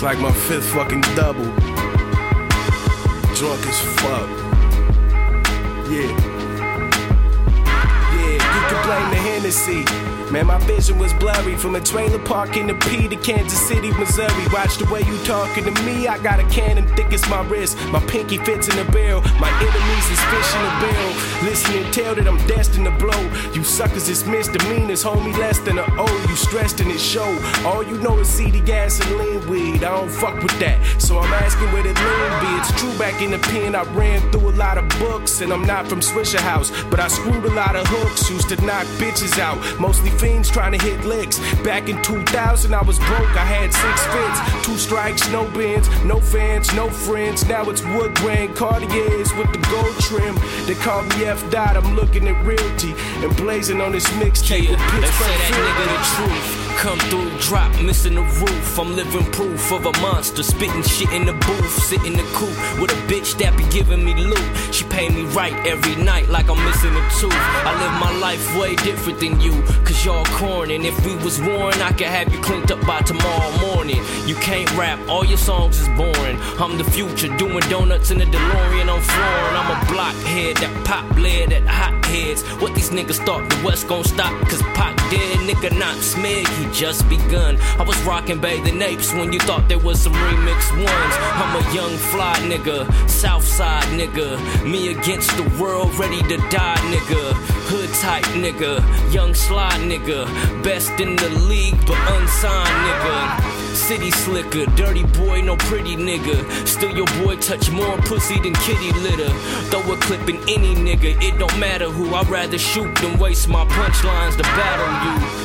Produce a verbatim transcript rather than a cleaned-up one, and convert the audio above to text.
like my fifth fucking double. Drunk as fuck. Yeah. Yeah, you can blame the Hennessy. Man, my vision was blurry. From a trailer park in the P to Kansas City, Missouri. Watch the way you talking to me. I got a cannon thick as my wrist. My pinky fits in the barrel. My enemies is fish in the barrel. Listen and tell that I'm destined to blow. You suckers is misdemeanors, homie, less than an O. You stressed in it show. All you know is C D gasoline weed. I don't fuck with that. So I'm asking where the lean be. It's true, back in the pen I ran through a lot of books. And I'm not from Swisher House, but I screwed a lot of hooks. Used to knock bitches out, mostly fiends trying to hit licks. Back in two thousand I was broke, I had six fits. Two strikes, no bins, no fans, no friends. Now it's wood grain, Cartiers with the gold trim. They call me F Dot, I'm looking at realty and blazing on this mixtape. Yeah, they say that nigga the truth. Come through, drop, missing the roof. I'm living proof of a monster, spitting shit in the booth. Sit in the coop with a bitch that be giving me loot. She pay me right every night like I'm missing a tooth. I live my life way different than you, cause y'all corny. And if we was warring, I could have you cleaned up by tomorrow morning. You can't rap, all your songs is boring. I'm the future, doing donuts in a DeLorean on flooring. I'm a blockhead, that pop lead, that hot heads. What these niggas thought the West gon' stop, cause Pac dead, nigga not Smig, he just begun. I was rocking Bathing Apes when you thought there was some remix ones. I'm a young fly nigga, Southside nigga. Me against the world, ready to die nigga. Hood type nigga, young sly nigga. Best in the league, but unsigned nigga. City slicker, dirty boy, no pretty nigga. Still your boy touch more pussy than kitty litter. Throw a clip in any nigga, it don't matter who. I'd rather shoot than waste my punchlines to battle you.